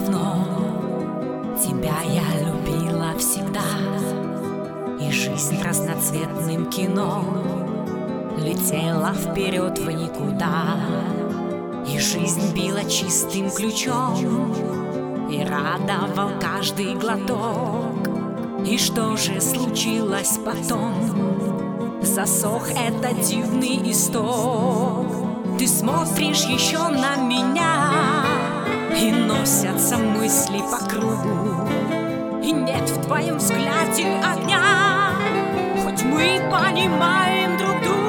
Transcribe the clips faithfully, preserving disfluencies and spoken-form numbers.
давно. Тебя я любила всегда, и жизнь разноцветным кино летела вперед в никуда, и жизнь била чистым ключом, и радовал каждый глоток. И что же случилось потом? Засох этот дивный исток. Ты смотришь еще на меня, и носятся мысли по кругу, и нет в твоем взгляде огня, хоть мы понимаем друг друга.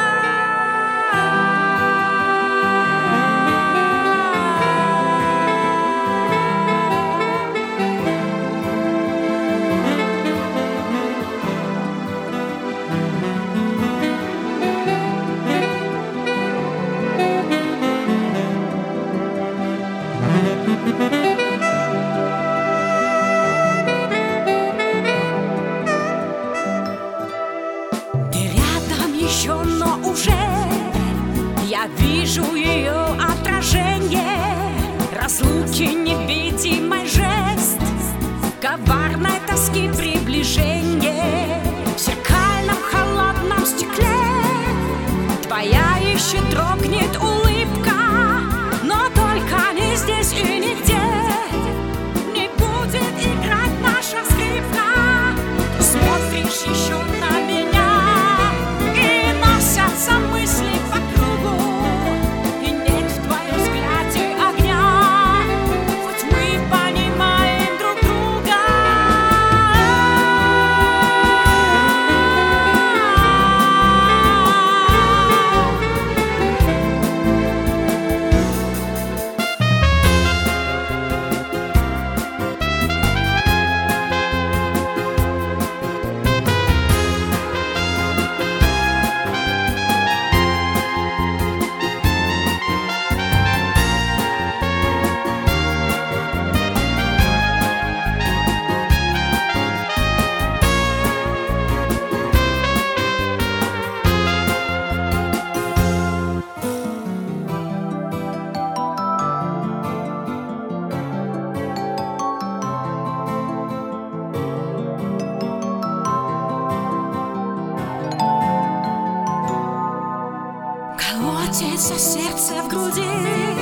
Но уже я вижу ее отражение, разлуки невидимый жест, коварной тоски приближение. В зеркальном холодном стекле твоя еще дрогнет улыбка, но только не здесь и нигде не будет играть наша скрипка. Ты смотришь еще на меня, мысли по кругу, и нет в твоем взгляде огня, хоть мы понимаем друг друга. Колотится сердце в груди,